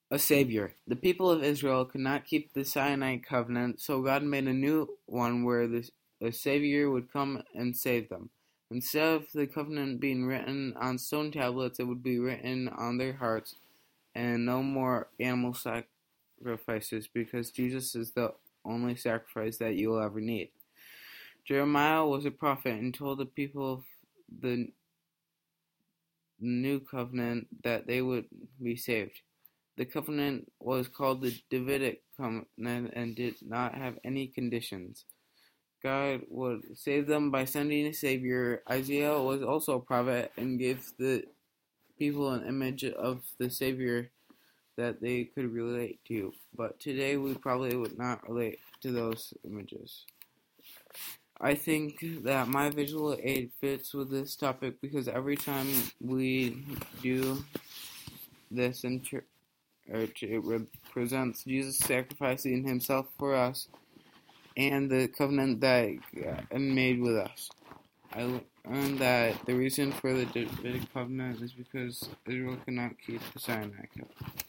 A Savior. The people of Israel could not keep the Sinai covenant, so God made a new one where a Savior would come and save them. Instead of the covenant being written on stone tablets, it would be written on their hearts, and no more animal sacrifices, because Jesus is the only sacrifice that you will ever need. Jeremiah was a prophet and told the people of the new covenant that they would be saved. The covenant was called the Davidic covenant and did not have any conditions. God would save them by sending a Savior. Isaiah was also a prophet and gave the people an image of the Savior that they could relate to. But today we probably would not relate to those images. I think that my visual aid fits with this topic because every time we do this in church, it represents Jesus sacrificing himself for us and the covenant that God made with us. I learned that the reason for the Davidic covenant is because Israel could not keep the Sinai covenant.